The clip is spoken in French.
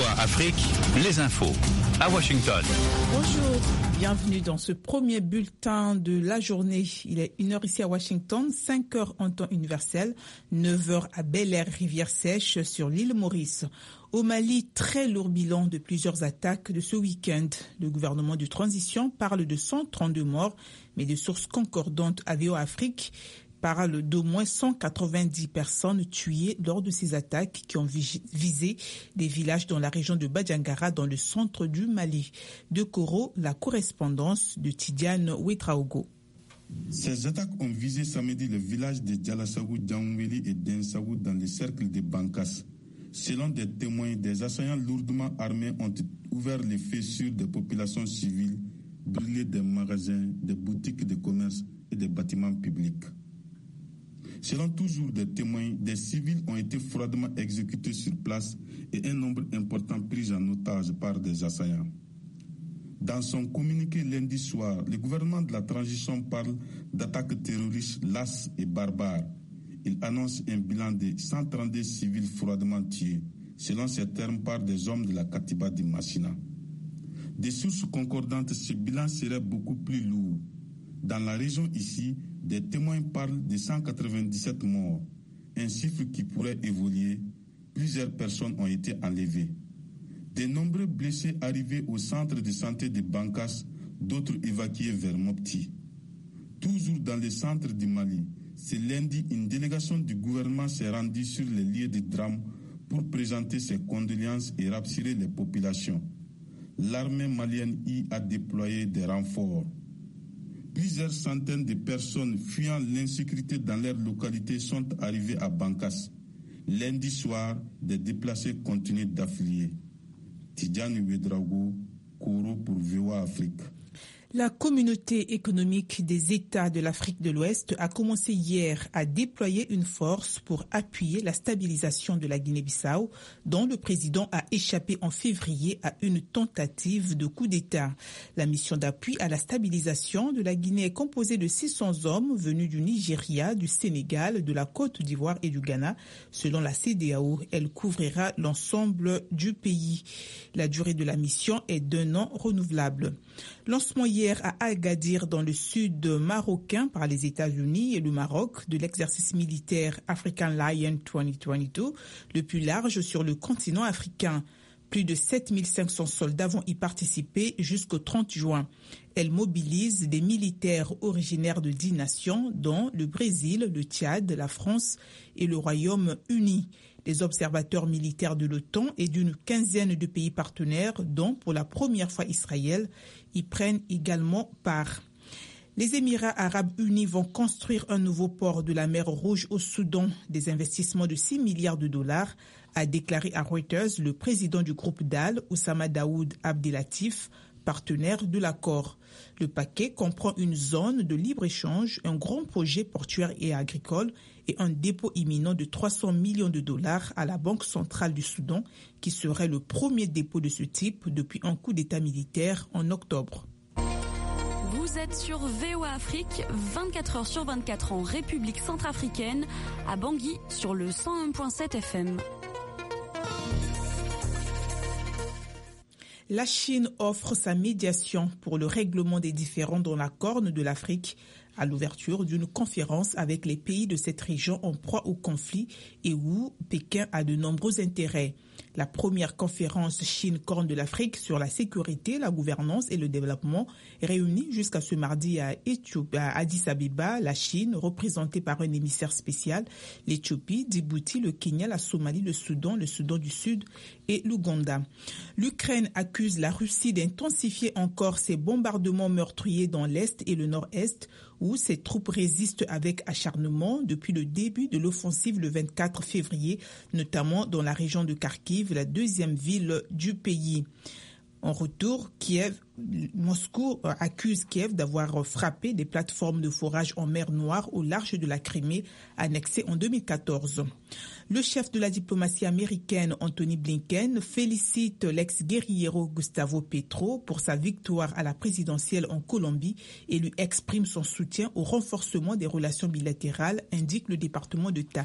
VOA Afrique, les infos à Washington. Bonjour, bienvenue dans ce premier bulletin de la journée. Il est 1h ici à Washington, 5h en temps universel, 9h à Bel-Air, Rivière-Sèche sur l'île Maurice. Au Mali, très lourd bilan de plusieurs attaques de ce week-end. Le gouvernement de transition parle de 132 morts, mais des sources concordantes à VOA Afrique parle d'au moins 190 personnes tuées lors de ces attaques qui ont visé des villages dans la région de Badjangara, dans le centre du Mali. De Koro, la correspondance de Tidiane Ouetraogo. Ces attaques ont visé samedi le village de Djalassagou, Djangweli et Densagou dans le cercle de Bankas. Selon des témoins, des assaillants lourdement armés ont ouvert les feux sur des populations civiles, brûlé des magasins, des boutiques de commerce et des bâtiments publics. Selon toujours des témoins, des civils ont été froidement exécutés sur place et un nombre important pris en otage par des assaillants. Dans son communiqué lundi soir, le gouvernement de la transition parle d'attaques terroristes lasses et barbares. Il annonce un bilan de 132 civils froidement tués, selon ses termes par des hommes de la Katiba de Massina. Des sources concordantes, ce bilan serait beaucoup plus lourd. Dans la région ici, des témoins parlent de 197 morts, un chiffre qui pourrait évoluer. Plusieurs personnes ont été enlevées. De nombreux blessés arrivés au centre de santé de Bankas, d'autres évacués vers Mopti. Toujours dans le centre du Mali, ce lundi, une délégation du gouvernement s'est rendue sur les lieux du drame pour présenter ses condoléances et rassurer les populations. L'armée malienne y a déployé des renforts. Plusieurs centaines de personnes fuyant l'insécurité dans leur localité sont arrivées à Bankas. Lundi soir, des déplacés continuent d'affilier. Tidjane Ouedraogo, Koro pour VOA Afrique. La communauté économique des États de l'Afrique de l'Ouest a commencé hier à déployer une force pour appuyer la stabilisation de la Guinée-Bissau, dont le président a échappé en février à une tentative de coup d'État. La mission d'appui à la stabilisation de la Guinée est composée de 600 hommes venus du Nigeria, du Sénégal, de la Côte d'Ivoire et du Ghana. Selon la CEDEAO, elle couvrira l'ensemble du pays. La durée de la mission est d'1 an renouvelable. Lancement hier à Agadir, dans le sud marocain, par les États-Unis et le Maroc, de l'exercice militaire African Lion 2022, le plus large sur le continent africain. Plus de 7500 soldats vont y participer jusqu'au 30 juin. Elle mobilise des militaires originaires de 10 nations, dont le Brésil, le Tchad, la France et le Royaume-Uni. Des observateurs militaires de l'OTAN et d'une quinzaine de pays partenaires, dont pour la première fois Israël, y prennent également part. Les Émirats arabes unis vont construire un nouveau port de la mer Rouge au Soudan. Des investissements de 6 milliards de dollars, a déclaré à Reuters le président du groupe DAL, Oussama Daoud Abdelatif, partenaire de l'accord. Le paquet comprend une zone de libre-échange, un grand projet portuaire et agricole et un dépôt imminent de 300 millions de dollars à la Banque centrale du Soudan, qui serait le premier dépôt de ce type depuis un coup d'État militaire en octobre. Vous êtes sur VOA Afrique, 24 heures sur 24 en République centrafricaine, à Bangui sur le 101.7 FM. La Chine offre sa médiation pour le règlement des différends dans la Corne de l'Afrique à l'ouverture d'une conférence avec les pays de cette région en proie au conflit et où Pékin a de nombreux intérêts. La première conférence Chine-Corne de l'Afrique sur la sécurité, la gouvernance et le développement réunie jusqu'à ce mardi à Addis Abeba, la Chine, représentée par un émissaire spécial, l'Éthiopie, Djibouti, le Kenya, la Somalie, le Soudan du Sud et l'Ouganda. L'Ukraine accuse la Russie d'intensifier encore ses bombardements meurtriers dans l'Est et le Nord-Est, où ses troupes résistent avec acharnement depuis le début de l'offensive le 24 février, notamment dans la région de Kharkiv, la deuxième ville du pays. En retour, Moscou accuse Kiev d'avoir frappé des plateformes de forage en mer Noire au large de la Crimée, annexée en 2014. Le chef de la diplomatie américaine, Anthony Blinken, félicite l'ex-guerriero Gustavo Petro pour sa victoire à la présidentielle en Colombie et lui exprime son soutien au renforcement des relations bilatérales, indique le département d'État.